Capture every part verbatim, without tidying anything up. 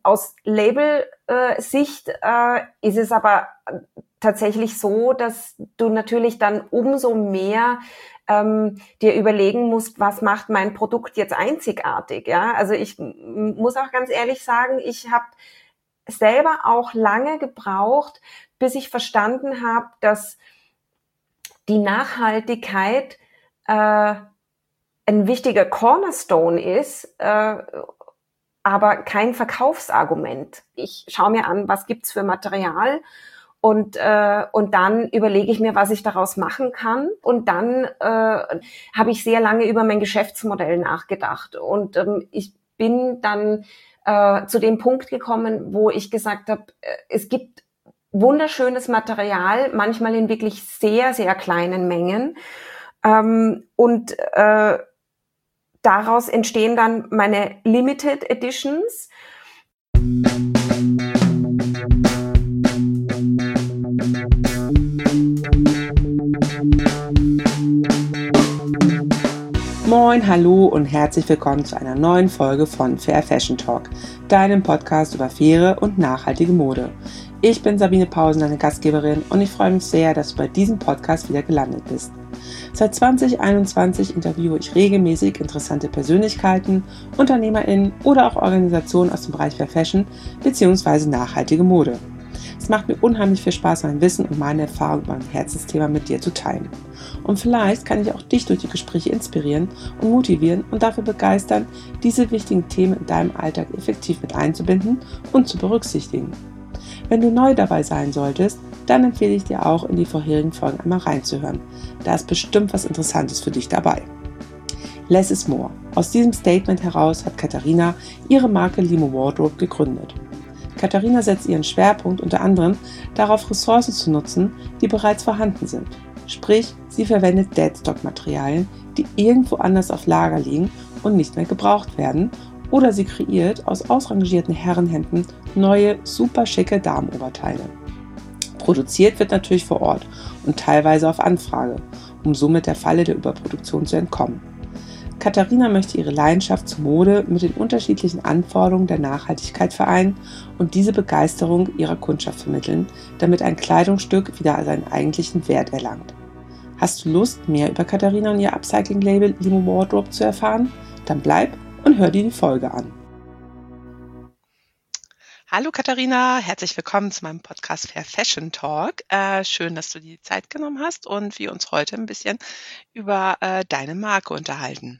aus Label-Sicht äh, ist es aber tatsächlich so, dass du natürlich dann umso mehr ähm, dir überlegen musst, was macht mein Produkt jetzt einzigartig. Ja, also ich m- muss auch ganz ehrlich sagen, ich habe selber auch lange gebraucht, bis ich verstanden habe, dass die Nachhaltigkeit äh, ein wichtiger Cornerstone ist, äh, aber kein Verkaufsargument. Ich schaue mir an, was gibt's für Material und äh, und dann überlege ich mir, was ich daraus machen kann. Und dann äh, habe ich sehr lange über mein Geschäftsmodell nachgedacht. Und ähm, ich bin dann äh, zu dem Punkt gekommen, wo ich gesagt habe, äh, es gibt wunderschönes Material, manchmal in wirklich sehr, sehr kleinen Mengen. Ähm, und äh, daraus entstehen dann meine Limited Editions. Moin, hallo und herzlich willkommen zu einer neuen Folge von Fair Fashion Talk, deinem Podcast über faire und nachhaltige Mode. Ich bin Sabine Pausen, deine Gastgeberin, und ich freue mich sehr, dass du bei diesem Podcast wieder gelandet bist. Seit zwanzig einundzwanzig interviewe ich regelmäßig interessante Persönlichkeiten, UnternehmerInnen oder auch Organisationen aus dem Bereich Fair Fashion bzw. nachhaltige Mode. Es macht mir unheimlich viel Spaß, mein Wissen und meine Erfahrung über mein Herzensthema mit dir zu teilen. Und vielleicht kann ich auch dich durch die Gespräche inspirieren und motivieren und dafür begeistern, diese wichtigen Themen in deinem Alltag effektiv mit einzubinden und zu berücksichtigen. Wenn du neu dabei sein solltest, dann empfehle ich dir auch, in die vorherigen Folgen einmal reinzuhören. Da ist bestimmt was Interessantes für dich dabei. Less is more. Aus diesem Statement heraus hat Katharina ihre Marke Limo Wardrobe gegründet. Katharina setzt ihren Schwerpunkt unter anderem darauf, Ressourcen zu nutzen, die bereits vorhanden sind. Sprich, sie verwendet Deadstock-Materialien, die irgendwo anders auf Lager liegen und nicht mehr gebraucht werden, oder sie kreiert aus ausrangierten Herrenhemden neue, super schicke Damenoberteile. Produziert wird natürlich vor Ort und teilweise auf Anfrage, um somit der Falle der Überproduktion zu entkommen. Katharina möchte ihre Leidenschaft zur Mode mit den unterschiedlichen Anforderungen der Nachhaltigkeit vereinen und diese Begeisterung ihrer Kundschaft vermitteln, damit ein Kleidungsstück wieder seinen eigentlichen Wert erlangt. Hast du Lust, mehr über Katharina und ihr Upcycling-Label Limo Wardrobe zu erfahren? Dann bleib und hör dir die Folge an. Hallo Katharina, herzlich willkommen zu meinem Podcast Fair Fashion Talk. Äh, schön, dass du dir die Zeit genommen hast und wir uns heute ein bisschen über äh, deine Marke unterhalten.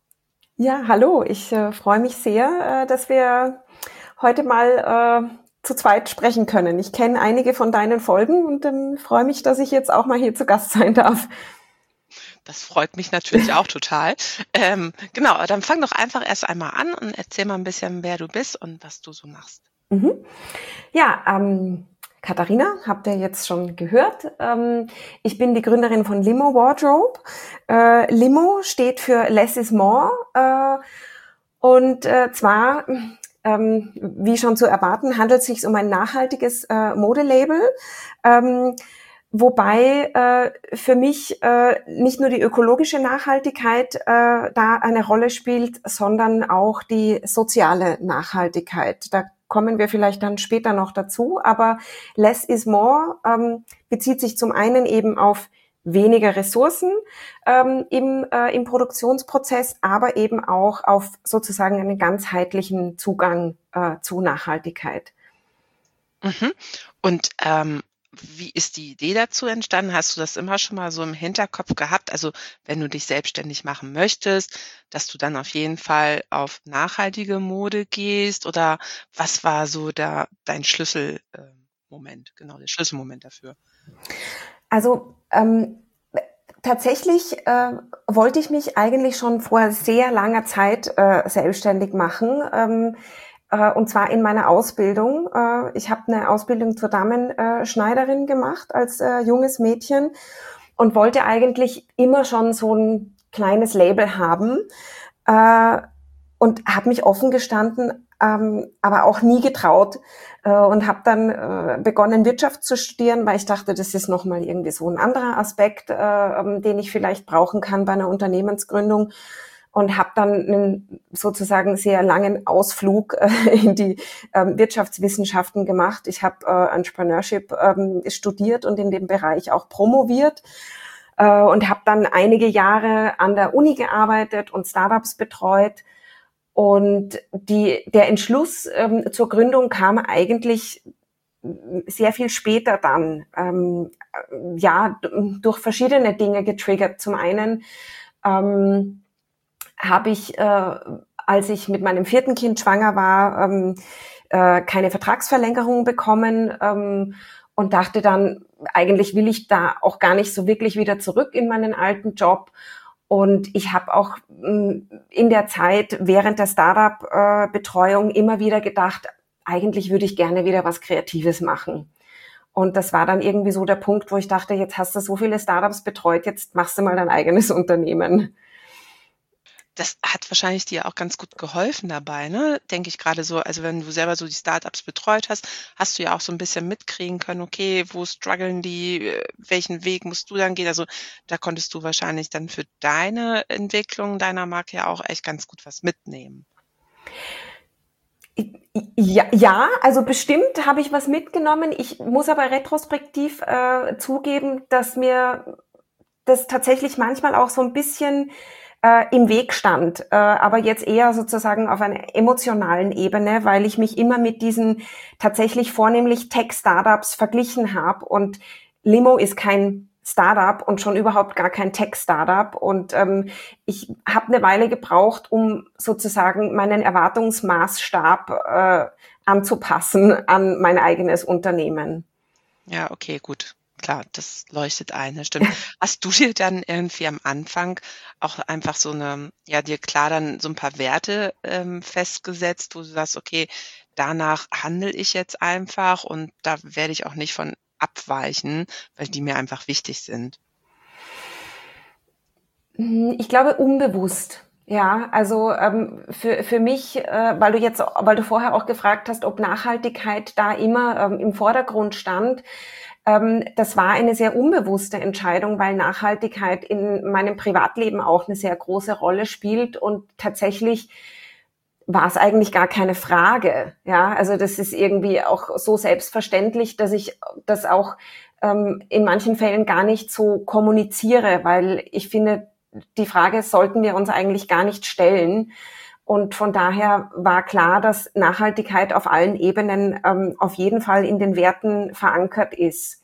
Ja, hallo, ich äh, freue mich sehr, äh, dass wir heute mal äh, zu zweit sprechen können. Ich kenne einige von deinen Folgen und ähm, freue mich, dass ich jetzt auch mal hier zu Gast sein darf. Das freut mich natürlich auch total. Ähm, genau, dann fang doch einfach erst einmal an und erzähl mal ein bisschen, wer du bist und was du so machst. Mhm. Ja, ähm, Katharina, habt ihr jetzt schon gehört. Ähm, ich bin die Gründerin von Limo Wardrobe. Äh, Limo steht für Less is More. Äh, und äh, zwar, ähm, wie schon zu erwarten, handelt es sich um ein nachhaltiges äh, Modelabel. Ähm, Wobei äh, für mich äh, nicht nur die ökologische Nachhaltigkeit äh, da eine Rolle spielt, sondern auch die soziale Nachhaltigkeit. Da kommen wir vielleicht dann später noch dazu. Aber Less is More ähm, bezieht sich zum einen eben auf weniger Ressourcen ähm, im, äh, im Produktionsprozess, aber eben auch auf sozusagen einen ganzheitlichen Zugang äh, zu Nachhaltigkeit. Mhm. Und ähm, wie ist die Idee dazu entstanden? Hast du das immer schon mal so im Hinterkopf gehabt? Also wenn du dich selbstständig machen möchtest, dass du dann auf jeden Fall auf nachhaltige Mode gehst, oder was war so da dein Schlüsselmoment, genau, der Schlüsselmoment dafür? Also ähm, tatsächlich äh, wollte ich mich eigentlich schon vor sehr langer Zeit äh, selbstständig machen. Ähm, äh, und zwar in meiner Ausbildung. Äh, ich habe eine Ausbildung zur Damenschneiderin gemacht als äh, junges Mädchen und wollte eigentlich immer schon so ein kleines Label haben äh, und habe mich offen gestanden, ähm, aber auch nie getraut äh, und habe dann äh, begonnen, Wirtschaft zu studieren, weil ich dachte, das ist nochmal irgendwie so ein anderer Aspekt, äh, ähm, den ich vielleicht brauchen kann bei einer Unternehmensgründung. und habe dann einen sozusagen sehr langen Ausflug äh, in die ähm, Wirtschaftswissenschaften gemacht. Ich habe äh, Entrepreneurship ähm, studiert und in dem Bereich auch promoviert äh, und habe dann einige Jahre an der Uni gearbeitet und Startups betreut. Und die, der Entschluss ähm, zur Gründung kam eigentlich sehr viel später dann, ähm, ja, d- durch verschiedene Dinge getriggert. Zum einen ähm, habe ich, äh, als ich mit meinem vierten Kind schwanger war, ähm, äh, keine Vertragsverlängerung bekommen ähm, und dachte dann, eigentlich will ich da auch gar nicht so wirklich wieder zurück in meinen alten Job. Und ich habe auch mh, in der Zeit während der Startup-Betreuung immer wieder gedacht, eigentlich würde ich gerne wieder was Kreatives machen. Und das war dann irgendwie so der Punkt, wo ich dachte, jetzt hast du so viele Startups betreut, jetzt machst du mal dein eigenes Unternehmen. Das hat wahrscheinlich dir auch ganz gut geholfen dabei, ne? Denke ich gerade so, also wenn du selber so die Startups betreut hast, hast du ja auch so ein bisschen mitkriegen können, okay, wo strugglen die, äh, welchen Weg musst du dann gehen? Also da konntest du wahrscheinlich dann für deine Entwicklung deiner Marke ja auch echt ganz gut was mitnehmen. Ja, ja, also bestimmt habe ich was mitgenommen. Ich muss aber retrospektiv äh, zugeben, dass mir das tatsächlich manchmal auch so ein bisschen äh, im Weg stand, äh, aber jetzt eher sozusagen auf einer emotionalen Ebene, weil ich mich immer mit diesen tatsächlich vornehmlich Tech-Startups verglichen habe. Und Limo ist kein Startup und schon überhaupt gar kein Tech-Startup. Und ähm, ich habe eine Weile gebraucht, um sozusagen meinen Erwartungsmaßstab äh, anzupassen an mein eigenes Unternehmen. Ja, okay, gut. Klar, das leuchtet ein, das stimmt. Hast du dir dann irgendwie am Anfang auch einfach so eine, ja, dir klar dann so ein paar Werte ähm, festgesetzt, wo du sagst, okay, danach handle ich jetzt einfach und da werde ich auch nicht von abweichen, weil die mir einfach wichtig sind? Ich glaube unbewusst. Ja, also ähm, für für mich, äh, weil du jetzt, weil du vorher auch gefragt hast, ob Nachhaltigkeit da immer ähm, im Vordergrund stand, ähm, das war eine sehr unbewusste Entscheidung, weil Nachhaltigkeit in meinem Privatleben auch eine sehr große Rolle spielt und tatsächlich war es eigentlich gar keine Frage. Ja, also das ist irgendwie auch so selbstverständlich, dass ich das auch ähm, in manchen Fällen gar nicht so kommuniziere, weil ich finde, die Frage sollten wir uns eigentlich gar nicht stellen. Und von daher war klar, dass Nachhaltigkeit auf allen Ebenen ähm, auf jeden Fall in den Werten verankert ist.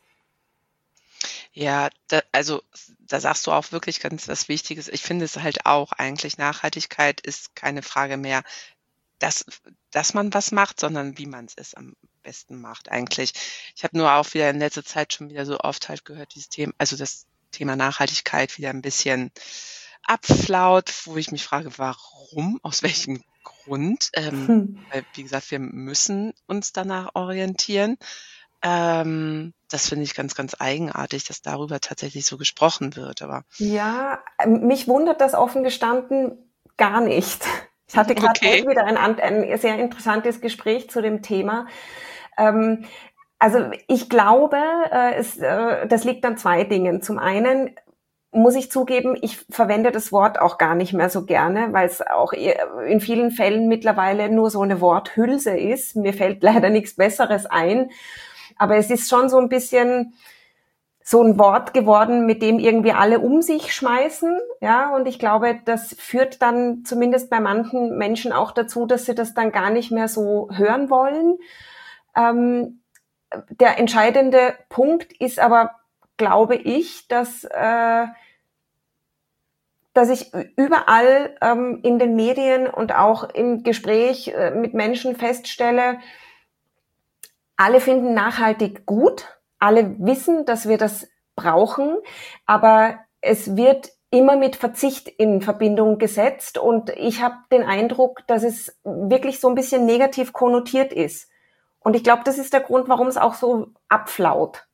Ja, da, also da sagst du auch wirklich ganz was Wichtiges. Ich finde es halt auch eigentlich, Nachhaltigkeit ist keine Frage mehr, dass dass man was macht, sondern wie man es am besten macht eigentlich. Ich habe nur auch wieder in letzter Zeit schon wieder so oft halt gehört, dieses Thema, also das Thema Nachhaltigkeit wieder ein bisschen abflaut, wo ich mich frage, warum, aus welchem Grund? Ähm, Hm. weil, wie gesagt, wir müssen uns danach orientieren. Ähm, das finde ich ganz, ganz eigenartig, dass darüber tatsächlich so gesprochen wird, aber Ja, mich wundert das offen gestanden gar nicht. Ich hatte gerade okay. heute wieder ein, ein sehr interessantes Gespräch zu dem Thema. Ähm, also ich glaube, äh, es, äh, das liegt an zwei Dingen. Zum einen muss ich zugeben, ich verwende das Wort auch gar nicht mehr so gerne, weil es auch in vielen Fällen mittlerweile nur so eine Worthülse ist. Mir fällt leider nichts Besseres ein. Aber es ist schon so ein bisschen so ein Wort geworden, mit dem irgendwie alle um sich schmeißen. Ja, und ich glaube, das führt dann zumindest bei manchen Menschen auch dazu, dass sie das dann gar nicht mehr so hören wollen. Ähm, der entscheidende Punkt ist aber, glaube ich, dass, äh, dass ich überall ähm, in den Medien und auch im Gespräch äh, mit Menschen feststelle, alle finden nachhaltig gut, alle wissen, dass wir das brauchen, aber es wird immer mit Verzicht in Verbindung gesetzt und ich habe den Eindruck, dass es wirklich so ein bisschen negativ konnotiert ist. Und ich glaube, das ist der Grund, warum es auch so abflaut.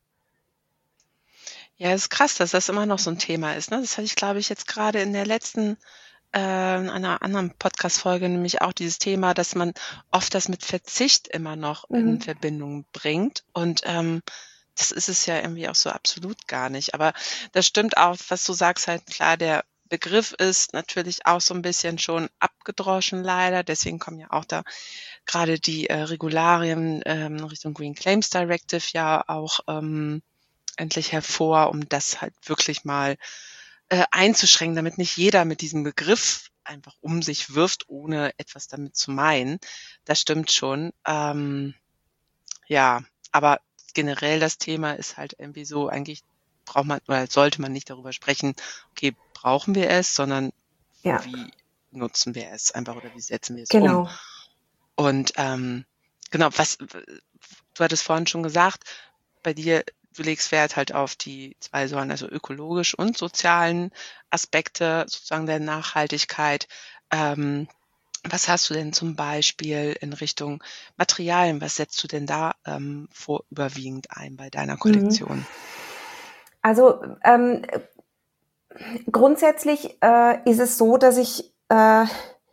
Ja, ist krass, dass das immer noch so ein Thema ist, ne? Das hatte ich, glaube ich, jetzt gerade in der letzten äh, in einer anderen Podcast-Folge nämlich auch dieses Thema, dass man oft das mit Verzicht immer noch in Mhm. Verbindung bringt und, ähm, das ist es ja irgendwie auch so absolut gar nicht. Aber das stimmt auch, was du sagst halt, klar, der Begriff ist natürlich auch so ein bisschen schon abgedroschen leider. Deswegen kommen ja auch da gerade die äh, Regularien ähm, Richtung Green Claims Directive ja auch ähm, endlich hervor, um das halt wirklich mal äh, einzuschränken, damit nicht jeder mit diesem Begriff einfach um sich wirft, ohne etwas damit zu meinen. Das stimmt schon. Ähm, ja, aber generell das Thema ist halt irgendwie so, eigentlich braucht man oder sollte man nicht darüber sprechen, okay, brauchen wir es, sondern Ja, wie nutzen wir es einfach oder wie setzen wir es um? genau. Und ähm, genau, was du hattest vorhin schon gesagt, bei dir, du legst Wert halt auf die zwei Säulen, also ökologisch und sozialen Aspekte sozusagen der Nachhaltigkeit. Ähm, was hast du denn zum Beispiel in Richtung Materialien? Was setzt du denn da ähm, vor überwiegend ein bei deiner Kollektion? Also ähm, grundsätzlich äh, ist es so, dass ich äh,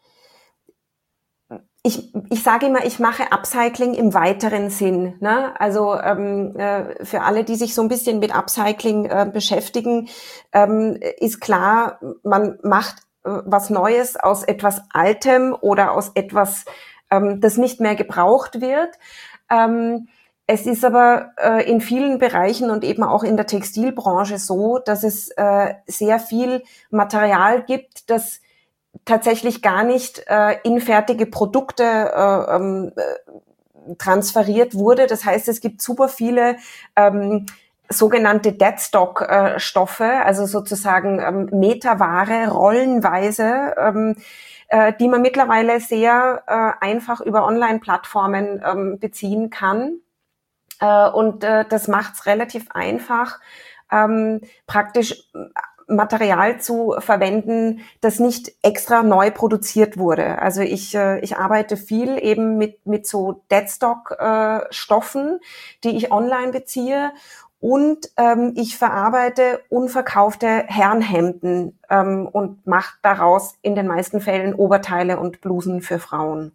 Ich, ich sage immer, ich mache Upcycling im weiteren Sinn. Ne? Also ähm, äh, für alle, die sich so ein bisschen mit Upcycling äh, beschäftigen, ähm, ist klar, man macht äh, was Neues aus etwas Altem oder aus etwas, ähm, das nicht mehr gebraucht wird. Ähm, es ist aber äh, in vielen Bereichen und eben auch in der Textilbranche so, dass es äh, sehr viel Material gibt, das tatsächlich gar nicht äh, in fertige Produkte äh, ähm, äh, transferiert wurde. Das heißt, es gibt super viele ähm, sogenannte Deadstock-Stoffe, äh, also sozusagen ähm, Meterware, rollenweise, ähm, äh, die man mittlerweile sehr äh, einfach über Online-Plattformen ähm, beziehen kann. Äh, und äh, das macht es relativ einfach, ähm, praktisch Material zu verwenden, das nicht extra neu produziert wurde. Also ich äh, ich arbeite viel eben mit mit so Deadstock äh, Stoffen, die ich online beziehe, und ähm, ich verarbeite unverkaufte Herrenhemden ähm, und mache daraus in den meisten Fällen Oberteile und Blusen für Frauen.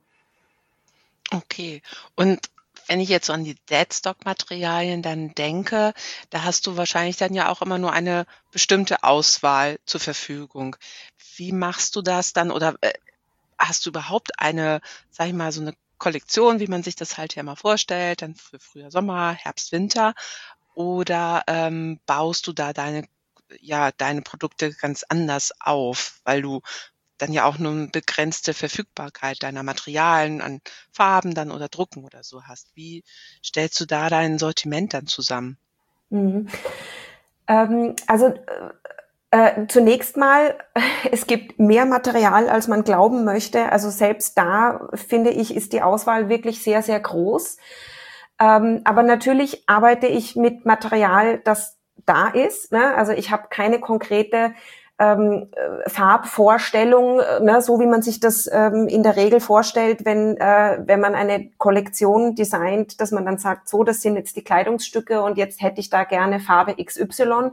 Okay. Und wenn ich jetzt so an die Deadstock-Materialien dann denke, da hast du wahrscheinlich dann ja auch immer nur eine bestimmte Auswahl zur Verfügung. Wie machst du das dann oder äh, hast du überhaupt eine, sag ich mal, so eine Kollektion, wie man sich das halt ja mal vorstellt, dann für Frühjahr, Sommer, Herbst, Winter? Oder ähm, baust du da deine, ja, deine Produkte ganz anders auf, weil du dann ja auch nur eine begrenzte Verfügbarkeit deiner Materialien an Farben dann oder Drucken oder so hast. Wie stellst du da dein Sortiment dann zusammen? Mhm. Ähm, also Äh, zunächst mal, es gibt mehr Material, als man glauben möchte. Also selbst da, finde ich, ist die Auswahl wirklich sehr, sehr groß. Ähm, aber natürlich arbeite ich mit Material, das da ist. Ne? Also ich habe keine konkrete ähm, Farbvorstellung, ne? So wie man sich das ähm, in der Regel vorstellt, wenn, äh, wenn man eine Kollektion designt, dass man dann sagt, so, das sind jetzt die Kleidungsstücke und jetzt hätte ich da gerne Farbe X Y.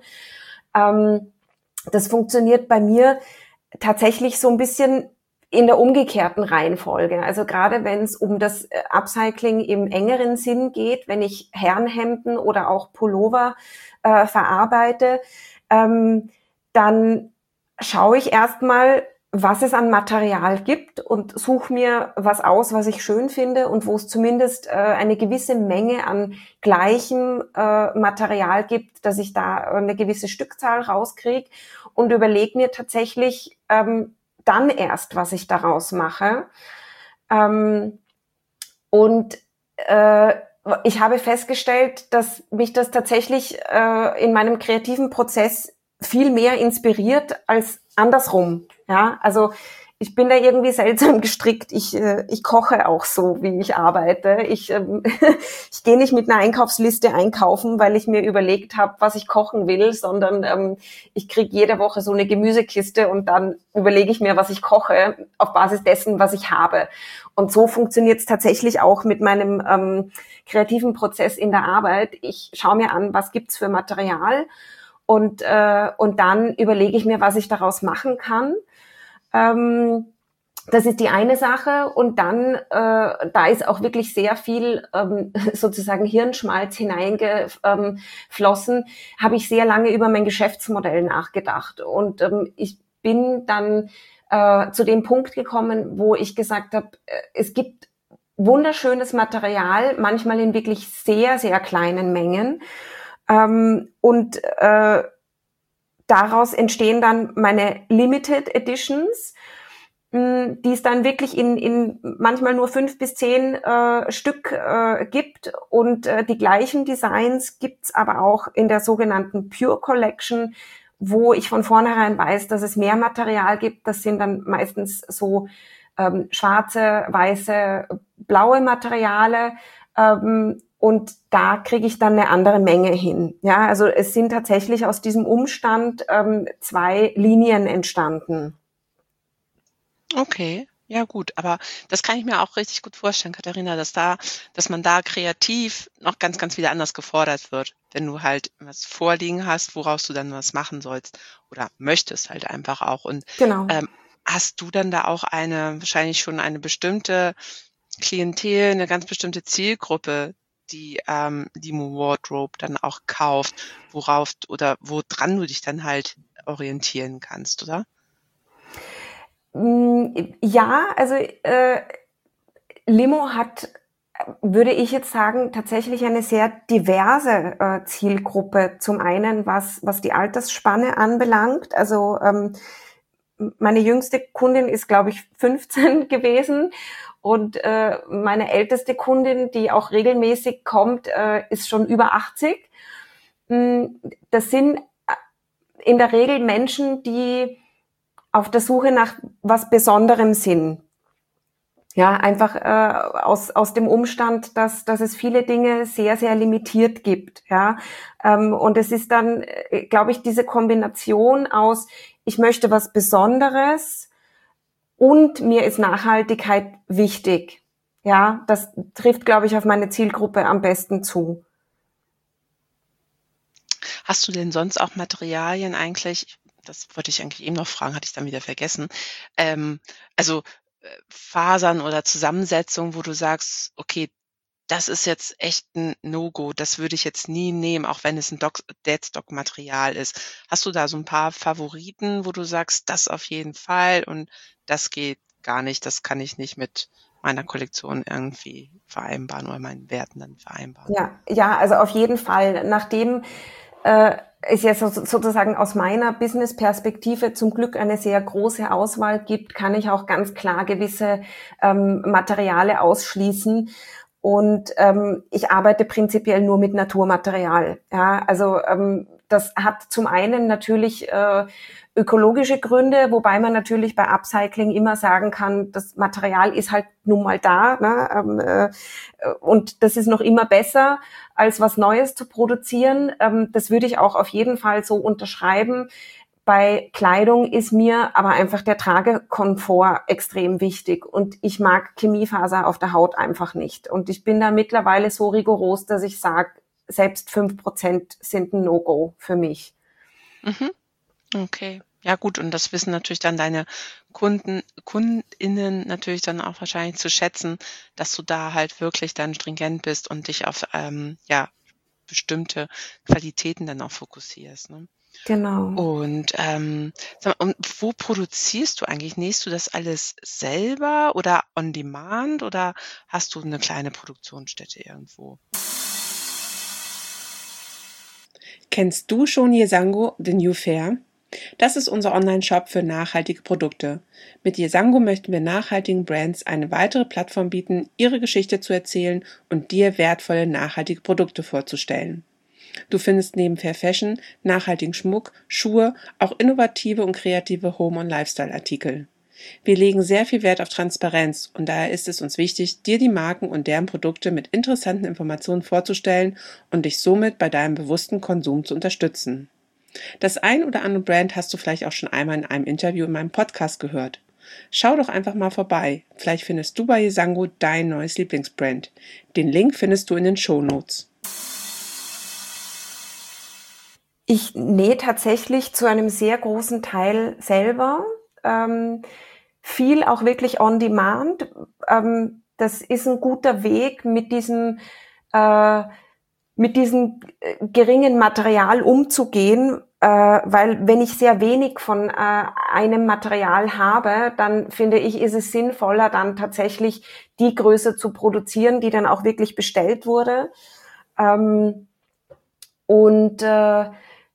Ähm, Das funktioniert bei mir tatsächlich so ein bisschen in der umgekehrten Reihenfolge. Also gerade wenn es um das Upcycling im engeren Sinn geht, wenn ich Herrenhemden oder auch Pullover äh, verarbeite, ähm, dann schaue ich erstmal, was es an Material gibt und suche mir was aus, was ich schön finde und wo es zumindest äh, eine gewisse Menge an gleichem äh, Material gibt, dass ich da eine gewisse Stückzahl rauskriege, und überlege mir tatsächlich ähm, dann erst, was ich daraus mache. Ähm, und äh, ich habe festgestellt, dass mich das tatsächlich äh, in meinem kreativen Prozess viel mehr inspiriert als andersrum. Ja, also ich bin da irgendwie seltsam gestrickt. Ich, äh, ich koche auch so, wie ich arbeite. Ich, ähm, ich gehe nicht mit einer Einkaufsliste einkaufen, weil ich mir überlegt habe, was ich kochen will, sondern ähm, ich kriege jede Woche so eine Gemüsekiste und dann überlege ich mir, was ich koche, auf Basis dessen, was ich habe. Und so funktioniert es tatsächlich auch mit meinem ähm, kreativen Prozess in der Arbeit. Ich schaue mir an, was gibt's für Material, und, äh, und dann überlege ich mir, was ich daraus machen kann. Ähm, das ist die eine Sache, und dann, äh, da ist auch wirklich sehr viel ähm, sozusagen Hirnschmalz hineingeflossen, habe ich sehr lange über mein Geschäftsmodell nachgedacht. Und ähm, ich bin dann äh, zu dem Punkt gekommen, wo ich gesagt habe, äh, es gibt wunderschönes Material, manchmal in wirklich sehr, sehr kleinen Mengen. Ähm, und äh, daraus entstehen dann meine Limited Editions, mh, die es dann wirklich in, in manchmal nur fünf bis zehn äh, Stück äh, gibt. Und äh, die gleichen Designs gibt's aber auch in der sogenannten Pure Collection, wo ich von vornherein weiß, dass es mehr Material gibt. Das sind dann meistens so ähm, schwarze, weiße, blaue Materiale. Ähm, und da kriege ich dann eine andere Menge hin. Ja, also es sind tatsächlich aus diesem Umstand ähm, zwei Linien entstanden. Okay, ja gut, aber das kann ich mir auch richtig gut vorstellen, Katharina, dass da, dass man da kreativ noch ganz, ganz wieder anders gefordert wird, wenn du halt was vorliegen hast, woraus du dann was machen sollst oder möchtest halt einfach auch. Und Genau. ähm, hast du dann da auch eine, wahrscheinlich schon eine bestimmte Klientel, eine ganz bestimmte Zielgruppe, die ähm, Limo Wardrobe dann auch kauft, worauf oder woran du dich dann halt orientieren kannst, oder? Ja, also äh, Limo hat, würde ich jetzt sagen, tatsächlich eine sehr diverse äh, Zielgruppe. Zum einen, was was die Altersspanne anbelangt. Also ähm, meine jüngste Kundin ist, glaube ich, fünfzehn gewesen. Und äh, meine älteste Kundin, die auch regelmäßig kommt, äh, ist schon über achtzig. Das sind in der Regel Menschen, die auf der Suche nach was Besonderem sind. Ja, einfach äh, aus aus dem Umstand, dass dass es viele Dinge sehr sehr limitiert gibt. Ja, ähm, und es ist dann, äh, glaube ich, diese Kombination aus: Ich möchte was Besonderes und mir ist Nachhaltigkeit wichtig. Ja, das trifft, glaube ich, auf meine Zielgruppe am besten zu. Hast du denn sonst auch Materialien eigentlich, das wollte ich eigentlich eben noch fragen, hatte ich dann wieder vergessen, ähm, also äh, Fasern oder Zusammensetzungen, wo du sagst, okay, das ist jetzt echt ein No-Go, das würde ich jetzt nie nehmen, auch wenn es ein Doc- Deadstock-Material ist. Hast du da so ein paar Favoriten, wo du sagst, das auf jeden Fall und das geht gar nicht, das kann ich nicht mit meiner Kollektion irgendwie vereinbaren oder meinen Werten dann vereinbaren? Ja, ja, also auf jeden Fall. Nachdem äh, es ja so, sozusagen aus meiner Business-Perspektive zum Glück eine sehr große Auswahl gibt, kann ich auch ganz klar gewisse ähm, Materiale ausschließen. Und ähm, ich arbeite prinzipiell nur mit Naturmaterial. Ja, also ähm, das hat zum einen natürlich äh, ökologische Gründe, wobei man natürlich bei Upcycling immer sagen kann, das Material ist halt nun mal da, ne? ähm, äh, und das ist noch immer besser, als was Neues zu produzieren. Ähm, das würde ich auch auf jeden Fall so unterschreiben. Bei Kleidung ist mir aber einfach der Tragekomfort extrem wichtig und ich mag Chemiefaser auf der Haut einfach nicht. Und ich bin da mittlerweile so rigoros, dass ich sage, selbst fünf Prozent sind ein No-Go für mich. Mhm. Okay. Ja gut, und das wissen natürlich dann deine Kunden KundInnen natürlich dann auch wahrscheinlich zu schätzen, dass du da halt wirklich dann stringent bist und dich auf, ähm, ja, bestimmte Qualitäten dann auch fokussierst, ne? Genau. Und, ähm, sag mal, und wo produzierst du eigentlich? Nähst du das alles selber oder on demand oder hast du eine kleine Produktionsstätte irgendwo? Kennst du schon Yesango, The New Fair? Das ist unser Online-Shop für nachhaltige Produkte. Mit Yesango möchten wir nachhaltigen Brands eine weitere Plattform bieten, ihre Geschichte zu erzählen und dir wertvolle nachhaltige Produkte vorzustellen. Du findest neben Fair Fashion, nachhaltigen Schmuck, Schuhe, auch innovative und kreative Home- und Lifestyle-Artikel. Wir legen sehr viel Wert auf Transparenz und daher ist es uns wichtig, dir die Marken und deren Produkte mit interessanten Informationen vorzustellen und dich somit bei deinem bewussten Konsum zu unterstützen. Das ein oder andere Brand hast du vielleicht auch schon einmal in einem Interview in meinem Podcast gehört. Schau doch einfach mal vorbei. Vielleicht findest du bei Yesango dein neues Lieblingsbrand. Den Link findest du in den Shownotes. Ich nähe tatsächlich zu einem sehr großen Teil selber. Ähm, viel auch wirklich on demand. Ähm, das ist ein guter Weg, mit diesem äh, mit diesem geringen Material umzugehen, äh, weil wenn ich sehr wenig von äh, einem Material habe, dann finde ich, ist es sinnvoller, dann tatsächlich die Größe zu produzieren, die dann auch wirklich bestellt wurde. Ähm, und äh,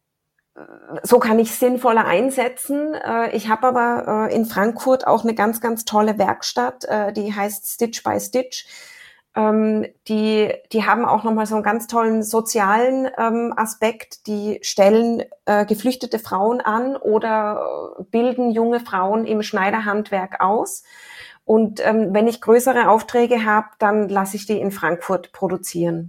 so kann ich sinnvoller einsetzen. Äh, ich habe aber äh, in Frankfurt auch eine ganz, ganz tolle Werkstatt, äh, die heißt Stitch by Stitch. Ähm, die, die haben auch nochmal so einen ganz tollen sozialen ähm, Aspekt. Die stellen äh, geflüchtete Frauen an oder äh, bilden junge Frauen im Schneiderhandwerk aus. Und ähm, wenn ich größere Aufträge habe, dann lasse ich die in Frankfurt produzieren.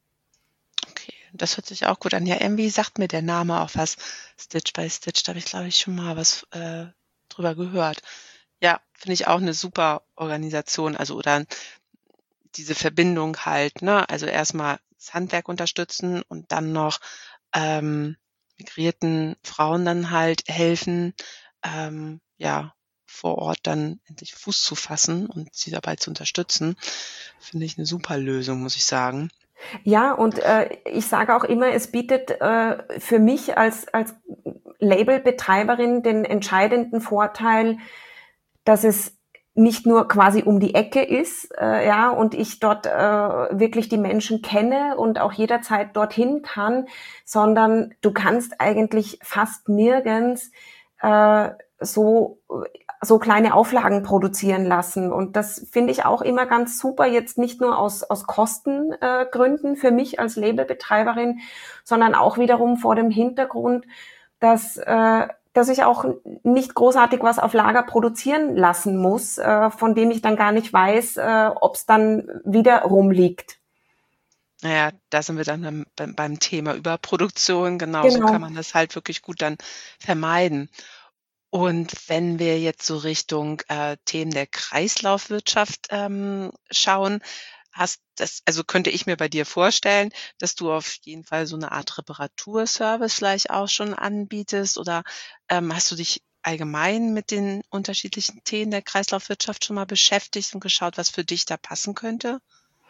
Okay, das hört sich auch gut an. Ja, irgendwie sagt mir der Name auch was. Stitch by Stitch, da habe ich, glaube ich, schon mal was äh, drüber gehört. Ja, finde ich auch eine super Organisation. Also, oder diese Verbindung halt, ne? Also erstmal das Handwerk unterstützen und dann noch ähm, migrierten Frauen dann halt helfen, ähm, ja, vor Ort dann endlich Fuß zu fassen und sie dabei zu unterstützen, finde ich eine super Lösung, muss ich sagen. Ja, und äh, ich sage auch immer, es bietet äh, für mich als, als Labelbetreiberin den entscheidenden Vorteil, dass es nicht nur quasi um die Ecke ist, äh, ja, und ich dort äh, wirklich die Menschen kenne und auch jederzeit dorthin kann, sondern du kannst eigentlich fast nirgends äh, so so kleine Auflagen produzieren lassen. Und das finde ich auch immer ganz super, jetzt nicht nur aus aus Kostengründen äh, für mich als Labelbetreiberin, sondern auch wiederum vor dem Hintergrund, dass äh, dass ich auch nicht großartig was auf Lager produzieren lassen muss, äh, von dem ich dann gar nicht weiß, äh, ob es dann wieder rumliegt. Naja, da sind wir dann beim, beim Thema Überproduktion. Genau, so kann Genau. man das halt wirklich gut dann vermeiden. Und wenn wir jetzt so Richtung äh, Themen der Kreislaufwirtschaft ähm, schauen, hast das, also könnte ich mir bei dir vorstellen, dass du auf jeden Fall so eine Art Reparaturservice vielleicht auch schon anbietest, oder ähm, hast du dich allgemein mit den unterschiedlichen Themen der Kreislaufwirtschaft schon mal beschäftigt und geschaut, was für dich da passen könnte?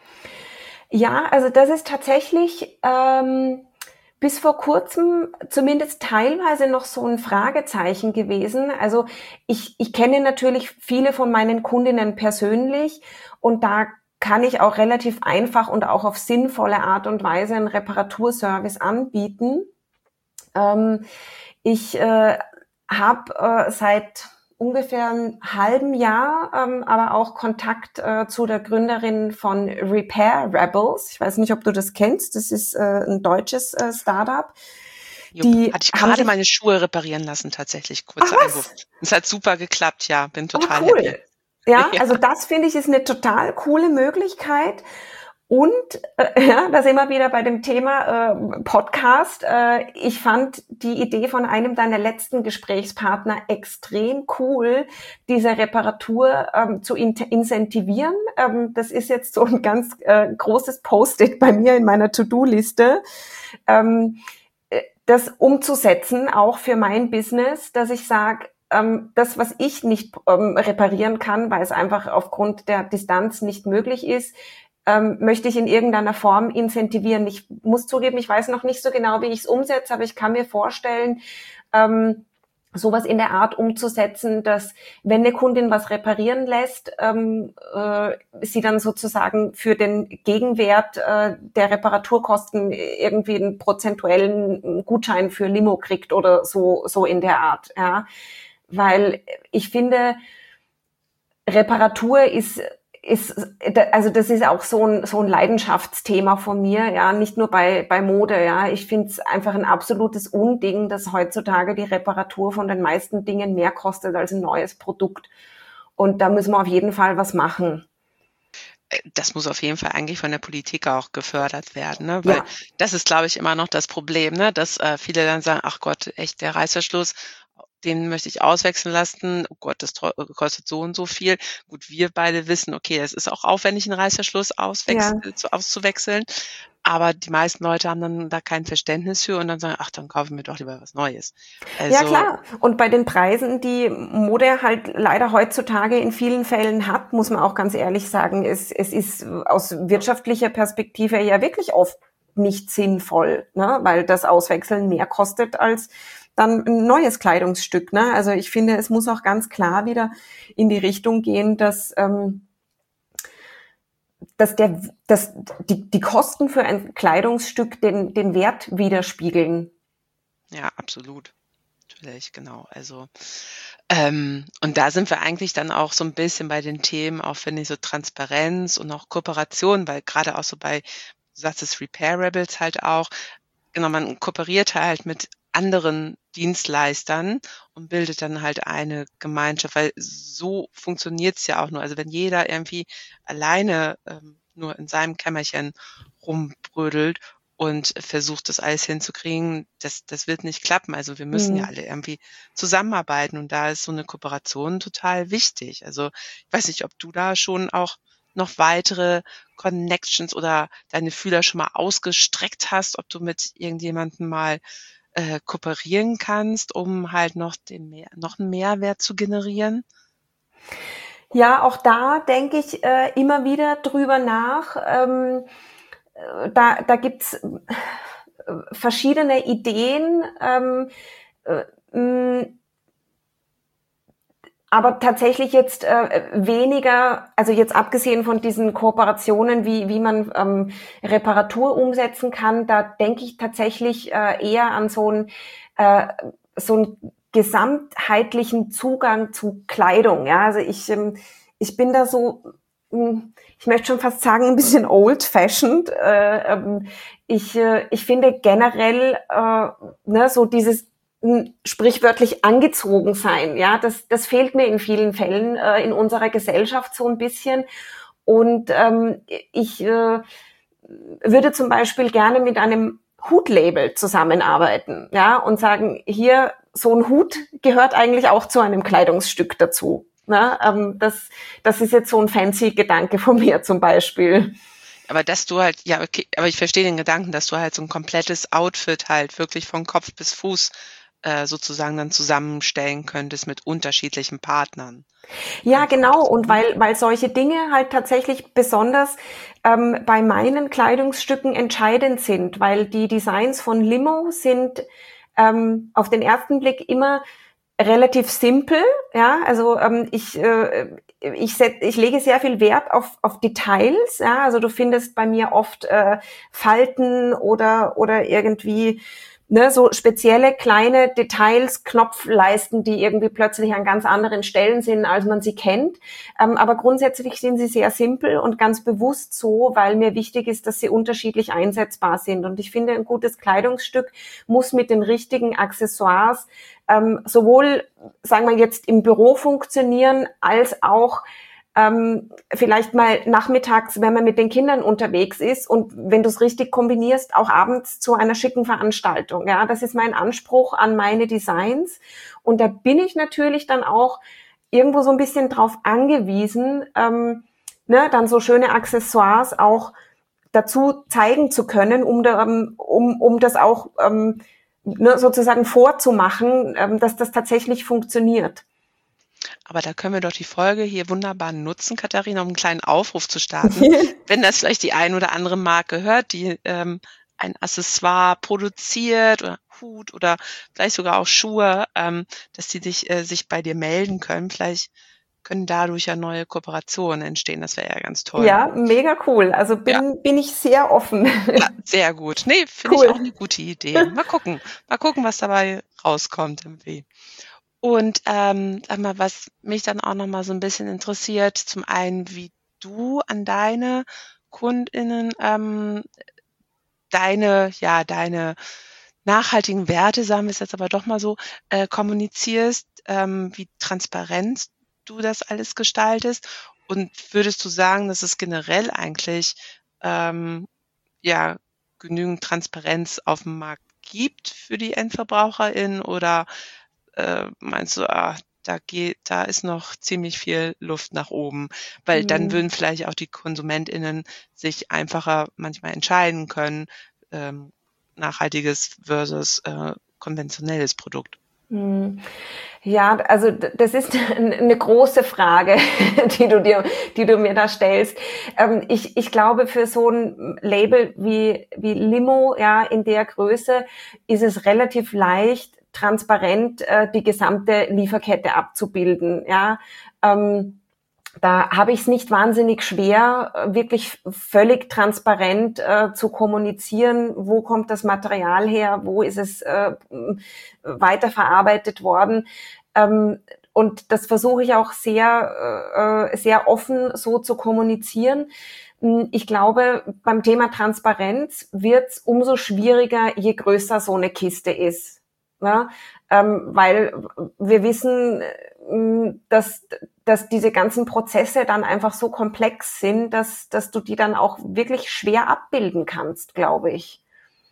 Ja, also das ist tatsächlich ähm, bis vor kurzem zumindest teilweise noch so ein Fragezeichen gewesen. Also ich, ich kenne natürlich viele von meinen Kundinnen persönlich und da kann ich auch relativ einfach und auch auf sinnvolle Art und Weise einen Reparaturservice anbieten. Ähm, ich äh, habe äh, seit ungefähr einem halben Jahr ähm, aber auch Kontakt äh, zu der Gründerin von Repair Rebels. Ich weiß nicht, ob du das kennst. Das ist äh, ein deutsches äh, Startup. Jupp, Die hatte ich haben gerade sich, meine Schuhe reparieren lassen, tatsächlich. ach Kurzer Einwurf. was? Es hat super geklappt, ja, bin Oh, total happy. cool. Ja, Ja. also das finde ich ist eine total coole Möglichkeit. Und äh, ja, da sind wir wieder bei dem Thema äh, Podcast. Äh, ich fand die Idee von einem deiner letzten Gesprächspartner extrem cool, diese Reparatur ähm, zu in- incentivieren. Ähm, das ist jetzt so ein ganz äh, großes Post-it bei mir in meiner To-Do-Liste. Ähm, äh, das umzusetzen, auch für mein Business, dass ich sage, ähm, das, was ich nicht ähm, reparieren kann, weil es einfach aufgrund der Distanz nicht möglich ist, ähm, möchte ich in irgendeiner Form incentivieren. Ich muss zugeben, ich weiß noch nicht so genau, wie ich es umsetze, aber ich kann mir vorstellen, ähm, sowas in der Art umzusetzen, dass wenn eine Kundin was reparieren lässt, ähm, äh, sie dann sozusagen für den Gegenwert äh, der Reparaturkosten irgendwie einen prozentuellen Gutschein für Limo kriegt oder so so in der Art. Ja, weil ich finde, Reparatur ist ist, also das ist auch so ein, so ein Leidenschaftsthema von mir, ja, nicht nur bei, bei Mode, ja. Ich finde es einfach ein absolutes Unding, dass heutzutage die Reparatur von den meisten Dingen mehr kostet als ein neues Produkt. Und da müssen wir auf jeden Fall was machen. Das muss auf jeden Fall eigentlich von der Politik auch gefördert werden, ne? Weil Ja. das ist, glaube ich, immer noch das Problem, ne? Dass äh, viele dann sagen, ach Gott, echt der Reißverschluss, den möchte ich auswechseln lassen. Oh Gott, das kostet so und so viel. Gut, wir beide wissen, okay, es ist auch aufwendig, einen Reißverschluss auswechs- Ja. zu, auszuwechseln. Aber die meisten Leute haben dann da kein Verständnis für und dann sagen, ach, dann kaufe ich mir doch lieber was Neues. Also, Ja, klar. Und bei den Preisen, die Mode halt leider heutzutage in vielen Fällen hat, muss man auch ganz ehrlich sagen, es, es ist aus wirtschaftlicher Perspektive ja wirklich oft nicht sinnvoll, ne? Weil das Auswechseln mehr kostet als dann ein neues Kleidungsstück. Ne? Also ich finde, es muss auch ganz klar wieder in die Richtung gehen, dass, ähm, dass, der, dass die, die Kosten für ein Kleidungsstück den, den Wert widerspiegeln. Ja, absolut. Natürlich, genau. Also ähm, und da sind wir eigentlich dann auch so ein bisschen bei den Themen, auch finde ich, so Transparenz und auch Kooperation, weil gerade auch so bei, du sagst es Repair Rebels halt auch, genau, man kooperiert halt mit anderen Dienstleistern und bildet dann halt eine Gemeinschaft, weil so funktioniert's ja auch nur. Also wenn jeder irgendwie alleine ähm, nur in seinem Kämmerchen rumbrödelt und versucht, das alles hinzukriegen, das, das wird nicht klappen. Also wir müssen ja Hm. alle irgendwie zusammenarbeiten und da ist so eine Kooperation total wichtig. Also ich weiß nicht, ob du da schon auch noch weitere Connections oder deine Fühler schon mal ausgestreckt hast, ob du mit irgendjemandem mal äh, kooperieren kannst, um halt noch den mehr, noch einen Mehrwert zu generieren? Ja, auch da denke ich äh, immer wieder drüber nach. Ähm, äh, da da gibt's äh, verschiedene Ideen. Ähm, äh, mh, Aber tatsächlich jetzt äh, weniger, also jetzt abgesehen von diesen Kooperationen, wie wie man ähm, Reparatur umsetzen kann, da denke ich tatsächlich äh, eher an so ein äh, so einen gesamtheitlichen Zugang zu Kleidung. Ja, also ich ähm, ich bin da so, mh, ich möchte schon fast sagen, ein bisschen old-fashioned. Äh, ähm, ich äh, ich finde generell äh, ne, so dieses sprichwörtlich angezogen sein. Ja, das, das fehlt mir in vielen Fällen äh, in unserer Gesellschaft so ein bisschen. Und ähm, ich äh, würde zum Beispiel gerne mit einem Hutlabel zusammenarbeiten, ja, und sagen, hier, so ein Hut gehört eigentlich auch zu einem Kleidungsstück dazu. Ne? Ähm, das, das ist jetzt so ein fancy Gedanke von mir zum Beispiel. Aber dass du halt, ja, okay, aber ich verstehe den Gedanken, dass du halt so ein komplettes Outfit halt wirklich von Kopf bis Fuß äh, sozusagen dann zusammenstellen könntest mit unterschiedlichen Partnern. Ja, Einfach. genau. Und weil, weil solche Dinge halt tatsächlich besonders ähm, bei meinen Kleidungsstücken entscheidend sind, weil die Designs von Limo sind ähm, auf den ersten Blick immer relativ simpel. Ja, also ähm, ich äh, ich, set, ich lege sehr viel Wert auf, auf Details. Ja, also du findest bei mir oft äh, Falten oder oder irgendwie ne, so spezielle kleine Details, Knopfleisten, die irgendwie plötzlich an ganz anderen Stellen sind, als man sie kennt. Ähm, aber grundsätzlich sind sie sehr simpel und ganz bewusst so, weil mir wichtig ist, dass sie unterschiedlich einsetzbar sind. Und ich finde, ein gutes Kleidungsstück muss mit den richtigen Accessoires ähm, sowohl, sagen wir jetzt, im Büro funktionieren, als auch ähm, vielleicht mal nachmittags, wenn man mit den Kindern unterwegs ist und wenn du es richtig kombinierst, auch abends zu einer schicken Veranstaltung. Ja, das ist mein Anspruch an meine Designs. Und da bin ich natürlich dann auch irgendwo so ein bisschen drauf angewiesen, ähm, ne, dann so schöne Accessoires auch dazu zeigen zu können, um, da, um, um das auch ähm, ne, sozusagen vorzumachen, ähm, dass das tatsächlich funktioniert. Aber da können wir doch die Folge hier wunderbar nutzen, Katharina, um einen kleinen Aufruf zu starten. Wenn das vielleicht die ein oder andere Marke hört, die ähm, ein Accessoire produziert oder Hut oder vielleicht sogar auch Schuhe, ähm, dass die dich, äh, sich bei dir melden können. Vielleicht können dadurch ja neue Kooperationen entstehen. Das wäre ja ganz toll. Ja, mega cool. Also bin, Ja. bin ich sehr offen. Ja, sehr gut. Nee, finde Cool. ich auch eine gute Idee. Mal gucken. Mal gucken, was dabei rauskommt irgendwie. Und ähm, sag mal, was mich dann auch noch mal so ein bisschen interessiert, zum einen, wie du an deine KundInnen ähm, deine, ja, deine nachhaltigen Werte, sagen wir es jetzt aber doch mal so, äh, kommunizierst, ähm, wie transparent du das alles gestaltest. Und würdest du sagen, dass es generell eigentlich ähm, ja genügend Transparenz auf dem Markt gibt für die EndverbraucherInnen oder äh, meinst du, ah, da geht, da ist noch ziemlich viel Luft nach oben, weil dann würden vielleicht auch die KonsumentInnen sich einfacher manchmal entscheiden können, ähm, nachhaltiges versus äh, konventionelles Produkt. Ja, also das ist eine große Frage, die du dir, die du mir da stellst. Ich, ich glaube, für so ein Label wie, wie Limo, ja, in der Größe ist es relativ leicht, transparent die gesamte Lieferkette abzubilden, ja. Da habe ich es nicht wahnsinnig schwer, wirklich völlig transparent äh, zu kommunizieren, wo kommt das Material her, wo ist es äh, weiterverarbeitet worden. Ähm, und das versuche ich auch sehr, äh, sehr offen so zu kommunizieren. Ich glaube, beim Thema Transparenz wird es umso schwieriger, je größer so eine Kiste ist. Ja? Ähm, weil wir wissen, dass, dass diese ganzen Prozesse dann einfach so komplex sind, dass, dass du die dann auch wirklich schwer abbilden kannst, glaube ich.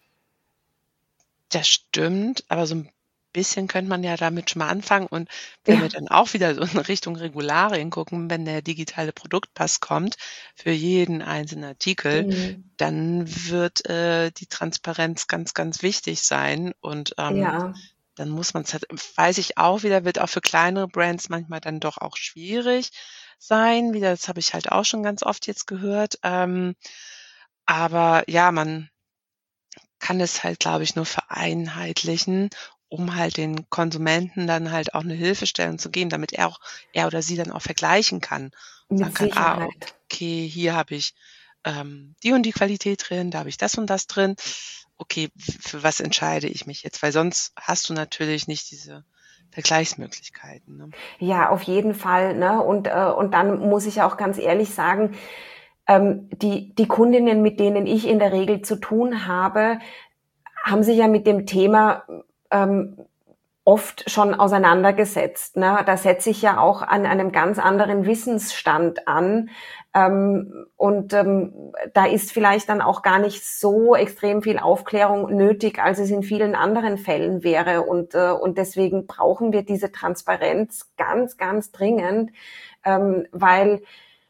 Das stimmt, aber so ein bisschen könnte man ja damit schon mal anfangen. Und wenn ja. wir dann auch wieder so in Richtung Regularien gucken, wenn der digitale Produktpass kommt für jeden einzelnen Artikel, mhm. dann wird äh, die Transparenz ganz, ganz wichtig sein. Und ähm, ja. dann muss man es halt, weiß ich auch wieder, wird auch für kleinere Brands manchmal dann doch auch schwierig sein. Wieder, das habe ich halt auch schon ganz oft jetzt gehört. Ähm, aber ja, man kann es halt, glaube ich, nur vereinheitlichen, um halt den Konsumenten dann halt auch eine Hilfestellung zu geben, damit er auch, er oder sie dann auch vergleichen kann. Und sagen kann, ah, okay, hier habe ich ähm, die und die Qualität drin, da habe ich das und das drin. Okay, für was entscheide ich mich jetzt? Weil sonst hast du natürlich nicht diese Vergleichsmöglichkeiten. Ne? Ja, auf jeden Fall. Ne? Und, äh, und dann muss ich auch ganz ehrlich sagen, ähm, die, die Kundinnen, mit denen ich in der Regel zu tun habe, haben sich ja mit dem Thema ähm, oft schon auseinandergesetzt. Ne? Da setze ich ja auch an einem ganz anderen Wissensstand an. Ähm, und ähm, da ist vielleicht dann auch gar nicht so extrem viel Aufklärung nötig, als es in vielen anderen Fällen wäre. Und, äh, und deswegen brauchen wir diese Transparenz ganz, ganz dringend, ähm, weil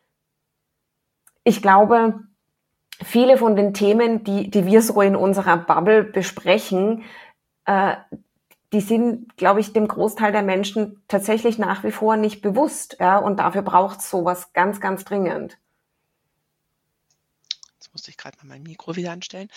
ich glaube, viele von den Themen, die, die wir so in unserer Bubble besprechen, äh, die sind, glaube ich, dem Großteil der Menschen tatsächlich nach wie vor nicht bewusst. Ja, und dafür braucht es sowas ganz, ganz dringend. Jetzt musste ich gerade mal mein Mikro wieder anstellen.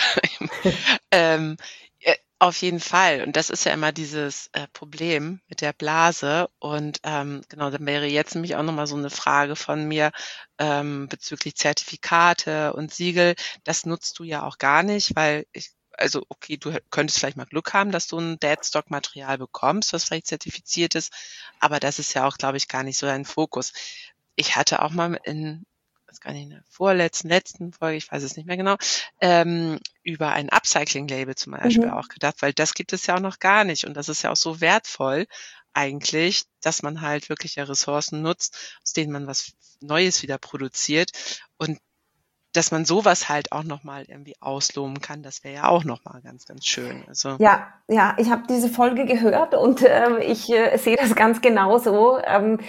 ähm, ja, auf jeden Fall. Und das ist ja immer dieses äh, Problem mit der Blase. Und ähm, genau, dann wäre jetzt nämlich auch nochmal so eine Frage von mir ähm, bezüglich Zertifikate und Siegel. Das nutzt du ja auch gar nicht, weil ich Also okay, du könntest vielleicht mal Glück haben, dass du ein Deadstock-Material bekommst, was vielleicht zertifiziert ist, aber das ist ja auch, glaube ich, gar nicht so dein Fokus. Ich hatte auch mal in, was gar nicht, in der vorletzten, letzten Folge, ich weiß es nicht mehr genau, ähm, über ein Upcycling-Label zum Beispiel mhm. auch gedacht, weil das gibt es ja auch noch gar nicht und das ist ja auch so wertvoll eigentlich, dass man halt wirklich ja Ressourcen nutzt, aus denen man was Neues wieder produziert und dass man sowas halt auch nochmal irgendwie ausloben kann, das wäre ja auch nochmal ganz, ganz schön. Also ja, ja, ich habe diese Folge gehört und äh, ich äh, sehe das ganz genauso. Ähm,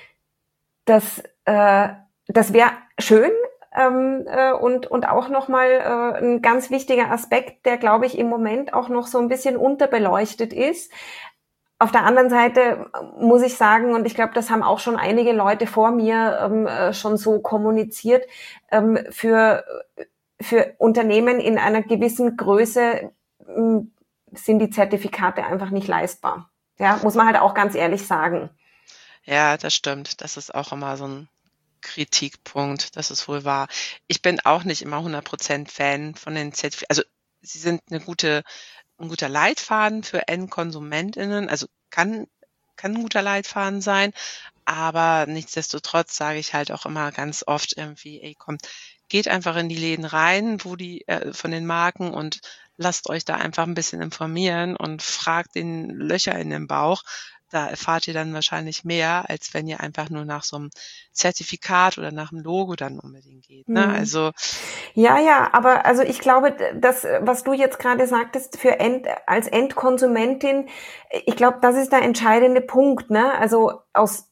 das äh, das wäre schön ähm, äh, und und auch nochmal äh, ein ganz wichtiger Aspekt, der, glaube ich, im Moment auch noch so ein bisschen unterbeleuchtet ist. Auf der anderen Seite muss ich sagen, und ich glaube, das haben auch schon einige Leute vor mir ähm, äh, schon so kommuniziert, ähm, für, für Unternehmen in einer gewissen Größe ähm, sind die Zertifikate einfach nicht leistbar. Ja, muss man halt auch ganz ehrlich sagen. Ja, das stimmt. Das ist auch immer so ein Kritikpunkt, das ist wohl wahr. Ich bin auch nicht immer hundert Prozent Fan von den Zertifikaten. Also sie sind eine gute ein guter Leitfaden für EndkonsumentInnen, also kann, kann ein guter Leitfaden sein, aber nichtsdestotrotz sage ich halt auch immer ganz oft irgendwie, ey, kommt, geht einfach in die Läden rein, wo die, äh, von den Marken und lasst euch da einfach ein bisschen informieren und fragt den Löcher in den Bauch. Da erfahrt ihr dann wahrscheinlich mehr, als wenn ihr einfach nur nach so einem Zertifikat oder nach einem Logo dann unbedingt geht. Ne? Mhm. Also ja, ja, aber also ich glaube, das, was du jetzt gerade sagtest, für End, als Endkonsumentin, ich glaube, das ist der entscheidende Punkt. Ne? Also aus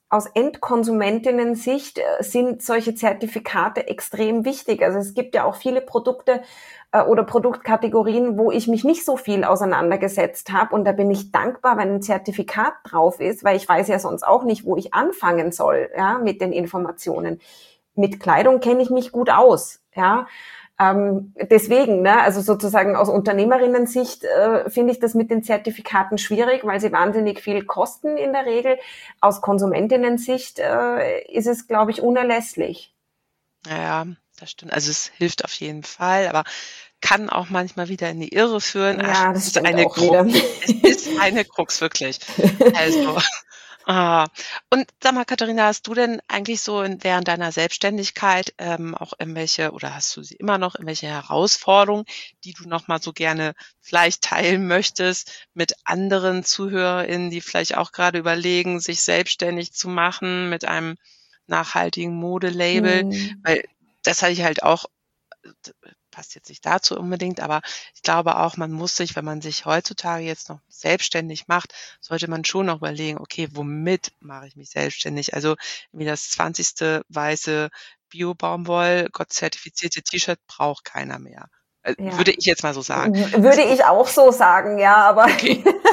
aus Endkonsumentinnen-Sicht äh, sind solche Zertifikate extrem wichtig. Also es gibt ja auch viele Produkte äh, oder Produktkategorien, wo ich mich nicht so viel auseinandergesetzt habe. Und da bin ich dankbar, wenn ein Zertifikat drauf ist, weil ich weiß ja sonst auch nicht, wo ich anfangen soll, ja, mit den Informationen. Mit Kleidung kenne ich mich gut aus, ja. Ähm, deswegen, ne, also sozusagen aus Unternehmerinnen-Sicht äh, finde ich das mit den Zertifikaten schwierig, weil sie wahnsinnig viel kosten in der Regel. Aus Konsumentinnen-Sicht äh, ist es, glaube ich, unerlässlich. Ja, das stimmt. Also es hilft auf jeden Fall, aber kann auch manchmal wieder in die Irre führen. Ach, Ja, es das ist stimmt eine auch Krux. wieder. Es ist eine Krux, wirklich. Also, ah. Und sag mal, Katharina, hast du denn eigentlich so in, während deiner Selbstständigkeit ähm, auch irgendwelche, oder hast du sie immer noch, irgendwelche Herausforderungen, die du noch mal so gerne vielleicht teilen möchtest mit anderen ZuhörerInnen, die vielleicht auch gerade überlegen, sich selbstständig zu machen mit einem nachhaltigen Modelabel? Hm. Weil das hatte ich halt auch, d passt jetzt nicht dazu unbedingt, aber ich glaube auch, man muss sich, wenn man sich heutzutage jetzt noch selbstständig macht, sollte man schon noch überlegen: „Okay, womit mache ich mich selbstständig?“ Also, wie das zwanzigste weiße Bio-Baumwoll gottzertifizierte T-Shirt braucht keiner mehr. Äh, Ja, würde ich jetzt mal so sagen. W- würde Also, ich auch so sagen, ja, aber okay.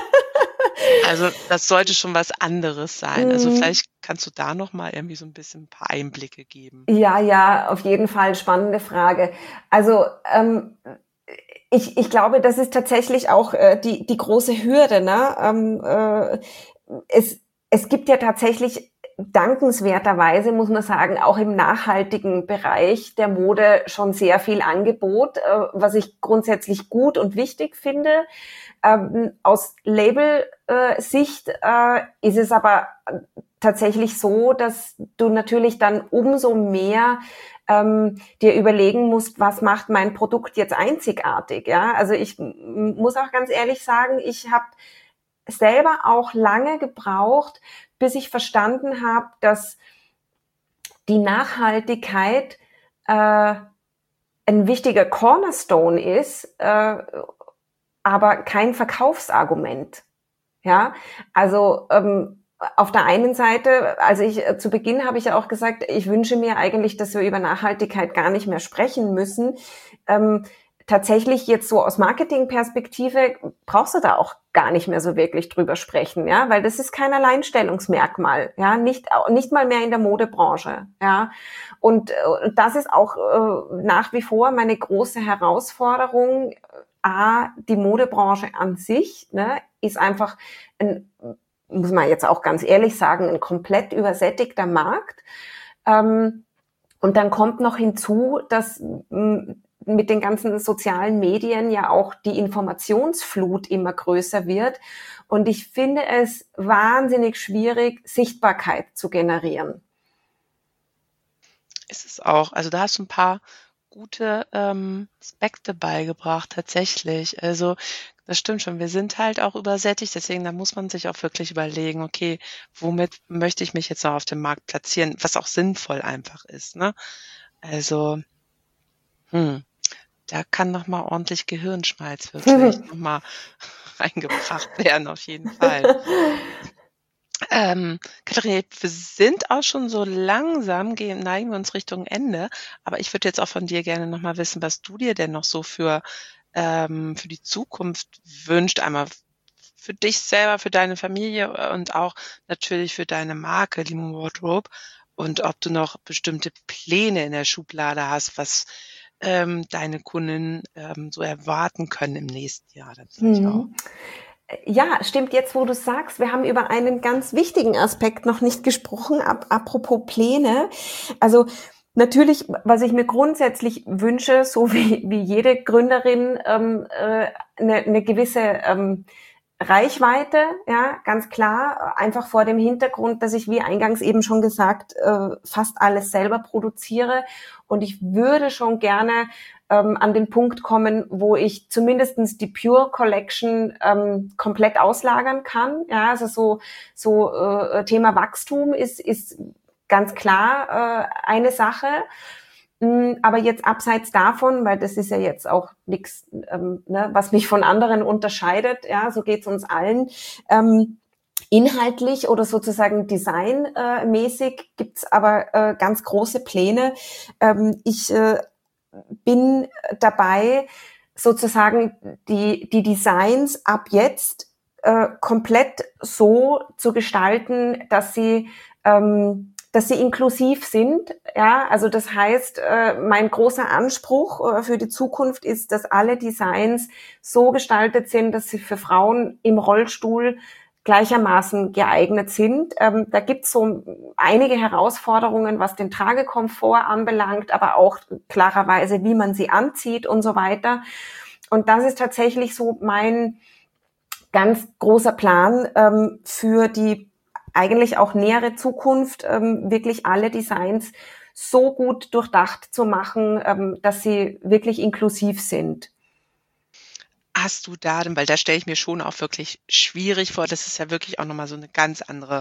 Also, das sollte schon was anderes sein. Also, hm. vielleicht kannst du da noch mal irgendwie so 'n bisschen 'n paar Einblicke geben. Ja, ja, auf jeden Fall spannende Frage. Also ähm, ich, ich glaube, das ist tatsächlich auch äh, die, die große Hürde. Ne? Ähm, äh, es, es gibt ja tatsächlich dankenswerterweise, muss man sagen, auch im nachhaltigen Bereich der Mode schon sehr viel Angebot, äh, was ich grundsätzlich gut und wichtig finde. Ähm, aus Label-Sicht äh, ist es aber tatsächlich so, dass du natürlich dann umso mehr ähm, dir überlegen musst, was macht mein Produkt jetzt einzigartig. Ja, also ich m- muss auch ganz ehrlich sagen, ich habe selber auch lange gebraucht, bis ich verstanden habe, dass die Nachhaltigkeit äh, ein wichtiger Cornerstone ist, äh, aber kein Verkaufsargument. Ja, also ähm, auf der einen Seite, also ich äh, zu Beginn habe ich ja auch gesagt, ich wünsche mir eigentlich, dass wir über Nachhaltigkeit gar nicht mehr sprechen müssen. Ähm, tatsächlich jetzt so aus Marketingperspektive brauchst du da auch gar nicht mehr so wirklich drüber sprechen, ja, weil das ist kein Alleinstellungsmerkmal, ja, nicht nicht mal mehr in der Modebranche, ja, und äh, das ist auch äh, nach wie vor meine große Herausforderung. A, die Modebranche an sich, ne, ist einfach ein, muss man jetzt auch ganz ehrlich sagen, ein komplett übersättigter Markt. Ähm, und dann kommt noch hinzu, dass m, mit den ganzen sozialen Medien ja auch die Informationsflut immer größer wird. Und ich finde es wahnsinnig schwierig, Sichtbarkeit zu generieren. Ist es auch. Also, da hast du 'n paar gute, ähm, Aspekte beigebracht, tatsächlich. Also, das stimmt schon. Wir sind halt auch übersättigt, deswegen da muss man sich auch wirklich überlegen: „Okay, womit möchte ich mich jetzt noch auf dem Markt platzieren?“ Was auch sinnvoll einfach ist, ne? Also, hm, da kann noch mal ordentlich Gehirnschmalz wirklich noch mal reingebracht werden, auf jeden Fall. Ähm, Katharina, wir sind auch schon so langsam gehen neigen wir uns Richtung Ende, aber ich würde jetzt auch von dir gerne noch mal wissen, was du dir denn noch so für ähm, für die Zukunft wünscht. Einmal f für dich selber, für deine Familie äh, und auch natürlich für deine Marke Limo Wardrobe und ob du noch bestimmte Pläne in der Schublade hast, was, ähm, deine Kundinnen, ähm, so erwarten können im nächsten Jahr dann vielleicht auch. Mhm. Ja, stimmt, jetzt wo du sagst, wir haben über einen ganz wichtigen Aspekt noch nicht gesprochen, ab, apropos Pläne. Also natürlich, was ich mir grundsätzlich wünsche, so wie, wie jede Gründerin, ähm, äh, eine, eine gewisse ähm, Reichweite, ja, ganz klar, einfach vor dem Hintergrund, dass ich, wie eingangs eben schon gesagt, äh, fast alles selber produziere. Und ich würde schon gerne ähm, an den Punkt kommen, wo ich zumindestens die Pure Collection ähm, komplett auslagern kann. Ja, also so, so äh, Thema Wachstum ist, ist ganz klar äh, eine Sache. Aber jetzt abseits davon, weil das ist ja jetzt auch nichts, ähm, ne, was mich von anderen unterscheidet, ja, so geht's uns allen. Ähm, inhaltlich oder sozusagen designmäßig gibt's aber äh, ganz große Pläne. Ähm, ich äh, bin dabei, sozusagen die, die Designs ab jetzt äh, komplett so zu gestalten, dass sie ähm, dass sie inklusiv sind. Ja, also das heißt, äh, mein großer Anspruch äh, für die Zukunft ist, dass alle Designs so gestaltet sind, dass sie für Frauen im Rollstuhl gleichermaßen geeignet sind. Ähm, da gibt es so einige Herausforderungen, was den Tragekomfort anbelangt, aber auch klarerweise, wie man sie anzieht und so weiter. Und das ist tatsächlich so mein ganz großer Plan ähm, für die eigentlich auch nähere Zukunft, ähm, wirklich alle Designs so gut durchdacht zu machen, ähm, dass sie wirklich inklusiv sind. Hast du da denn, weil da stelle ich mir schon auch wirklich schwierig vor, das ist ja wirklich auch nochmal so eine ganz andere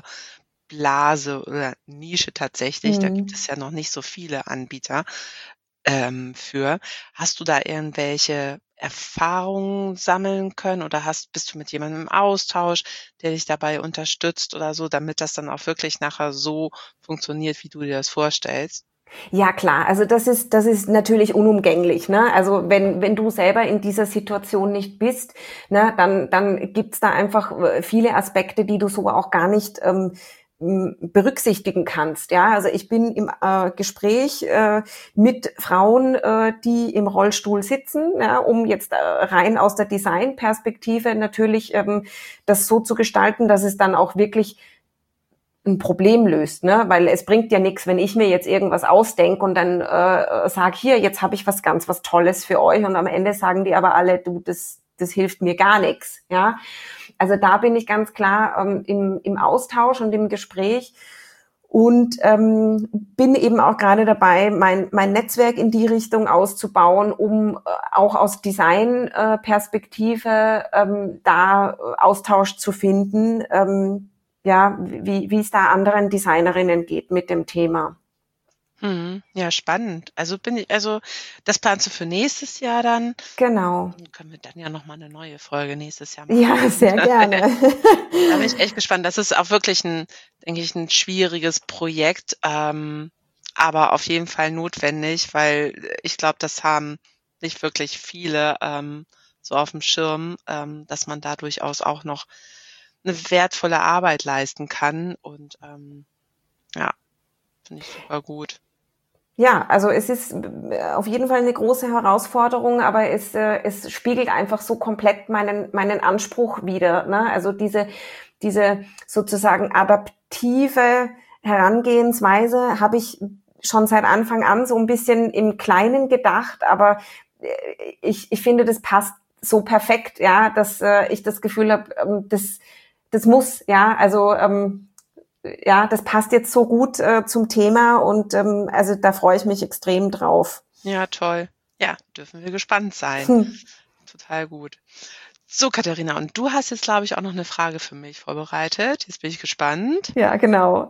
Blase oder Nische tatsächlich. Da gibt Mhm. es ja noch nicht so viele Anbieter ähm, für. Hast du da irgendwelche Erfahrungen sammeln können oder hast bist du mit jemandem im Austausch, der dich dabei unterstützt oder so, damit das dann auch wirklich nachher so funktioniert, wie du dir das vorstellst? Ja, klar. Also das ist, das ist natürlich unumgänglich, ne? Also wenn, wenn du selber in dieser Situation nicht bist, ne, dann, dann gibt's da einfach äh, viele Aspekte, die du so auch gar nicht ähm, m, berücksichtigen kannst. Ja, also ich bin im äh, Gespräch äh, mit Frauen, äh, die im Rollstuhl sitzen, ja, um jetzt äh, rein aus der Designperspektive natürlich ähm, das so zu gestalten, dass es dann auch wirklich ein Problem löst, ne? Weil es bringt ja nichts, wenn ich mir jetzt irgendwas ausdenke und dann äh, sage, hier, jetzt habe ich was ganz was Tolles für euch und am Ende sagen die aber alle, du, das das hilft mir gar nichts, ja? Also da bin ich ganz klar ähm, im im Austausch und im Gespräch und ähm, bin eben auch gerade dabei, mein mein Netzwerk in die Richtung auszubauen, um äh, auch aus Design-Perspektive ähm, da Austausch zu finden, ähm, ja, wie, wie es da anderen Designerinnen geht mit dem Thema. Mhm. Ja, spannend. Also bin ich, also das planst du für nächstes Jahr dann? Genau. Dann können wir dann ja noch mal 'ne neue Folge nächstes Jahr machen. Ja, sehr gerne. Da bin ich echt gespannt. Das ist auch wirklich ein, denke ich, ein schwieriges Projekt, ähm, aber auf jeden Fall notwendig, weil ich glaube, das haben nicht wirklich viele, ähm, so auf dem Schirm, ähm, dass man da durchaus auch noch eine wertvolle Arbeit leisten kann und, ähm, ja, finde ich super gut. Ja, also es ist äh, auf jeden Fall eine große Herausforderung, aber es, äh, es spiegelt einfach so komplett meinen, meinen Anspruch wider, ne? Also diese, diese sozusagen adaptive Herangehensweise habe ich schon seit Anfang an so ein bisschen im Kleinen gedacht, aber äh, ich, ich finde, das passt so perfekt, ja, dass äh, ich das Gefühl habe, ähm, das, das muss, ja, also ähm, ja, das passt jetzt so gut äh, zum Thema und ähm, also da freue ich mich extrem drauf. Ja, toll. Ja, dürfen wir gespannt sein. Hm. Total gut. So, Katharina, und du hast jetzt, glaube ich, auch noch eine Frage für mich vorbereitet. Jetzt bin ich gespannt. Ja, genau.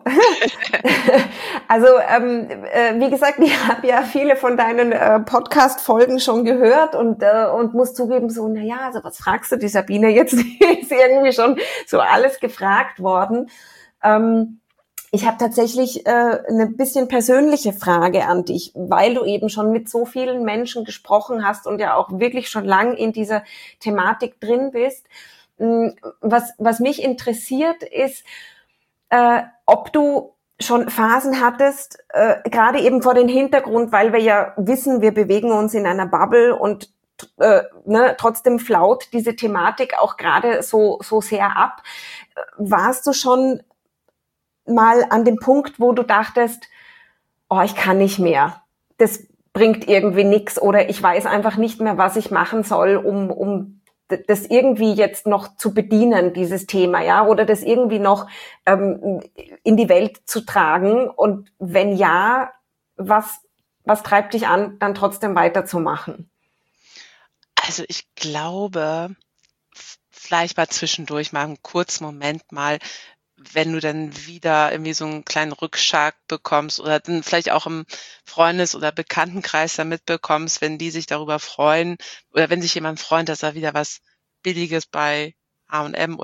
Also ähm, äh, wie gesagt, ich habe ja viele von deinen äh, Podcast-Folgen schon gehört und äh, und muss zugeben so, na ja, also was fragst du die Sabine jetzt? Ist irgendwie schon so alles gefragt worden. Ähm, Ich habe tatsächlich äh, eine bisschen persönliche Frage an dich, weil du eben schon mit so vielen Menschen gesprochen hast und ja auch wirklich schon lang in dieser Thematik drin bist. Was, was mich interessiert ist, äh, ob du schon Phasen hattest, äh, gerade eben vor dem Hintergrund, weil wir ja wissen, wir bewegen uns in einer Bubble und äh, ne, trotzdem flaut diese Thematik auch gerade so, so sehr ab. Warst du schon mal an dem Punkt, wo du dachtest, oh, ich kann nicht mehr. Das bringt irgendwie nichts oder ich weiß einfach nicht mehr, was ich machen soll, um, um das irgendwie jetzt noch zu bedienen, dieses Thema, ja, oder das irgendwie noch ähm, in die Welt zu tragen. Und wenn ja, was, was treibt dich an, dann trotzdem weiterzumachen? Also ich glaube, f- vielleicht mal zwischendurch mal einen kurzen Moment mal, wenn du dann wieder irgendwie so einen kleinen Rückschlag bekommst oder dann vielleicht auch im Freundes- oder Bekanntenkreis da mitbekommst, wenn die sich darüber freuen oder wenn sich jemand freut, dass er wieder was Billiges bei H und M oder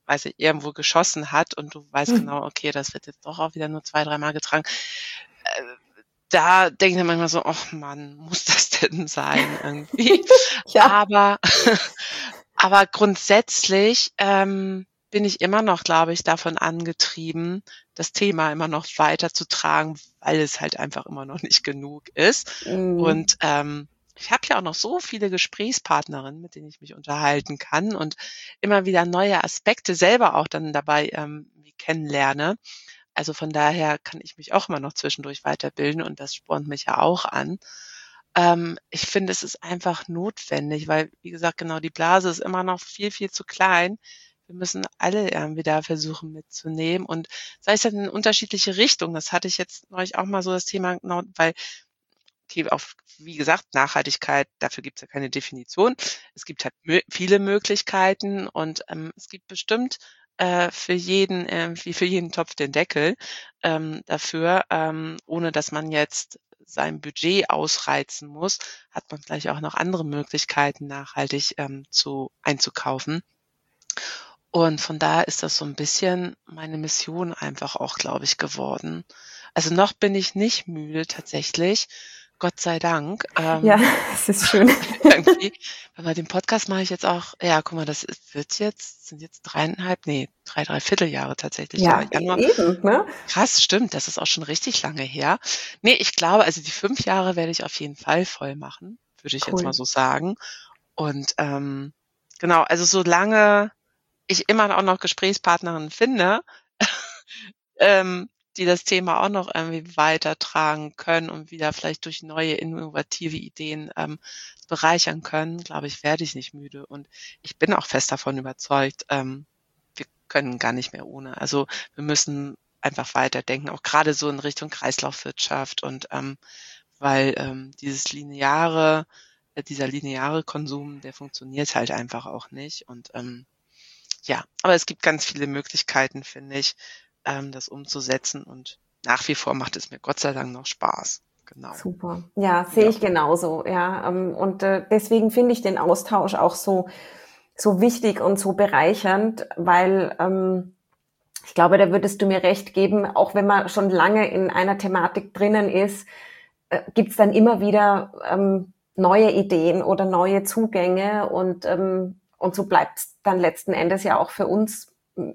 weiß ich, irgendwo geschossen hat und du weißt Mhm. genau, okay, das wird jetzt doch auch wieder nur zwei, dreimal getragen. Äh, da denke ich dann manchmal so, ach Mann, muss das denn sein irgendwie? Ja. Aber, aber grundsätzlich ähm, bin ich immer noch, glaube ich, davon angetrieben, das Thema immer noch weiterzutragen, weil es halt einfach immer noch nicht genug ist. Mhm. Und ähm, ich habe ja auch noch so viele Gesprächspartnerinnen, mit denen ich mich unterhalten kann und immer wieder neue Aspekte selber auch dann dabei ähm, kennenlerne. Also von daher kann ich mich auch immer noch zwischendurch weiterbilden und das spornt mich ja auch an. Ähm, ich finde, es ist einfach notwendig, weil, wie gesagt, genau die Blase ist immer noch viel, viel zu klein. Wir müssen alle irgendwie da versuchen mitzunehmen und sei es dann in unterschiedliche Richtungen. Das hatte ich jetzt neulich auch mal so das Thema, genau, weil okay, auf, wie gesagt, Nachhaltigkeit, dafür gibt es ja keine Definition. Es gibt halt mö- viele Möglichkeiten und ähm, es gibt bestimmt äh, für jeden, äh, wie für jeden Topf den Deckel ähm, dafür, ähm, ohne dass man jetzt sein Budget ausreizen muss, hat man vielleicht auch noch andere Möglichkeiten, nachhaltig ähm, zu einzukaufen. Und von daher ist das so ein bisschen meine Mission einfach auch, glaube ich, geworden. Also noch bin ich nicht müde tatsächlich, Gott sei Dank. Ja, Ähm, es ist schön. irgendwie, aber den Podcast mache ich jetzt auch, ja, guck mal, das ist, wird jetzt, sind jetzt dreieinhalb, nee, drei, drei Vierteljahre tatsächlich, ja, Ja, Januar. eben, ne? Krass, stimmt, das ist auch schon richtig lange her. Nee, ich glaube, also die fünf Jahre werde ich auf jeden Fall voll machen, würde ich jetzt mal Cool. so sagen. Und ähm, genau, also solange ich immer auch noch Gesprächspartnerinnen finde, ähm, die das Thema auch noch irgendwie weitertragen können und wieder vielleicht durch neue innovative Ideen ähm, bereichern können, glaube ich, werde ich nicht müde. Und ich bin auch fest davon überzeugt, ähm, wir können gar nicht mehr ohne. Also wir müssen einfach weiterdenken, auch gerade so in Richtung Kreislaufwirtschaft und ähm, weil ähm, dieses lineare, äh, dieser lineare Konsum, der funktioniert halt einfach auch nicht. Und ähm, ja, aber es gibt ganz viele Möglichkeiten, finde ich, ähm, das umzusetzen und nach wie vor macht es mir Gott sei Dank noch Spaß. Genau. Super. Ja, sehe Ja. ich genauso, ja. ähm, Und äh, deswegen finde ich den Austausch auch so, so wichtig und so bereichernd, weil ähm, ich glaube, da würdest du mir recht geben, auch wenn man schon lange in einer Thematik drinnen ist, äh, gibt's dann immer wieder ähm, neue Ideen oder neue Zugänge und ähm, und so bleibt's dann letzten Endes ja auch für uns,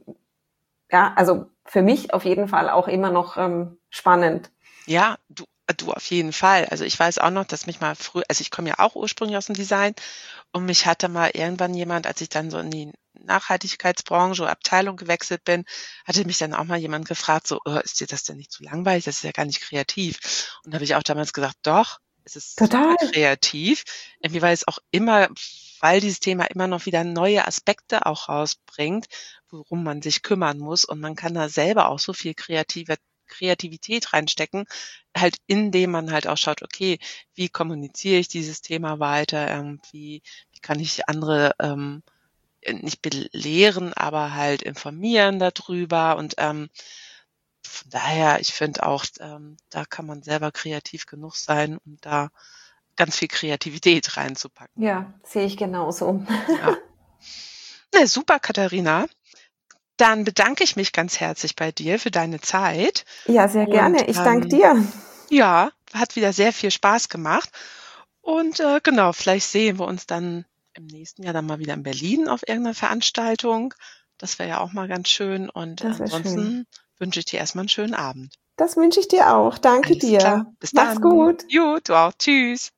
ja, also für mich auf jeden Fall auch immer noch ähm, spannend. Ja, du, du auf jeden Fall. Also ich weiß auch noch, dass mich mal früh, also ich komme ja auch ursprünglich aus dem Design und mich hatte mal irgendwann jemand, als ich dann so in die Nachhaltigkeitsbranche oder Abteilung gewechselt bin, hatte mich dann auch mal jemand gefragt, so, oh, ist dir das denn nicht zu langweilig? Das ist ja gar nicht kreativ. Und da habe ich auch damals gesagt, doch, es ist super Total. kreativ. Irgendwie, weil es auch immer, weil dieses Thema immer noch wieder neue Aspekte auch rausbringt, worum man sich kümmern muss. Und man kann da selber auch so viel kreative Kreativität reinstecken, halt indem man halt auch schaut, okay, wie kommuniziere ich dieses Thema weiter, ähm, wie, wie kann ich andere ähm, nicht belehren, aber halt informieren darüber und ähm, von daher, ich finde auch, ähm, da kann man selber kreativ genug sein, um da ganz viel Kreativität reinzupacken. Ja, sehe ich genauso. Ja. Na, super, Katharina. Dann bedanke ich mich ganz herzlich bei dir für deine Zeit. Ja, sehr Und, gerne. Ich danke ähm, dir. Ja, hat wieder sehr viel Spaß gemacht. Und äh, genau, vielleicht sehen wir uns dann im nächsten Jahr dann mal wieder in Berlin auf irgendeiner Veranstaltung. Das wäre ja auch mal ganz schön. Und Das wäre ansonsten schön. wünsche ich dir erstmal einen schönen Abend. Das wünsche ich dir auch. Danke Alles dir. klar. Bis Mach's dann. gut. Jo, du auch. Tschüss.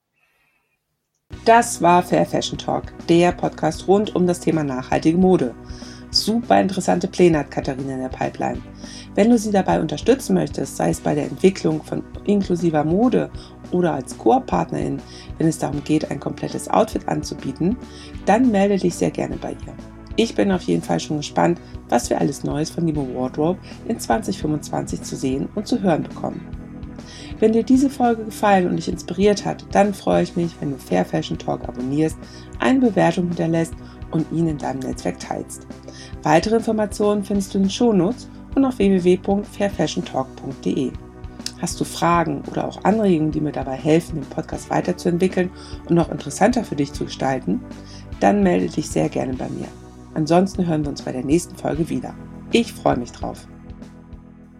Das war Fair Fashion Talk, der Podcast rund um das Thema nachhaltige Mode. Super interessante Pläne hat Katharina in der Pipeline. Wenn du sie dabei unterstützen möchtest, sei es bei der Entwicklung von inklusiver Mode oder als Koop-Partnerin, wenn es darum geht, ein komplettes Outfit anzubieten, dann melde dich sehr gerne bei ihr. Ich bin auf jeden Fall schon gespannt, was wir alles Neues von Nemo Wardrobe in zwanzig fünfundzwanzig zu sehen und zu hören bekommen. Wenn dir diese Folge gefallen und dich inspiriert hat, dann freue ich mich, wenn du Fair Fashion Talk abonnierst, eine Bewertung hinterlässt und ihn in deinem Netzwerk teilst. Weitere Informationen findest du in den Shownotes und auf w w w punkt fair fashion talk punkt d e. Hast du Fragen oder auch Anregungen, die mir dabei helfen, den Podcast weiterzuentwickeln und noch interessanter für dich zu gestalten? Dann melde dich sehr gerne bei mir. Ansonsten hören wir uns bei der nächsten Folge wieder. Ich freue mich drauf.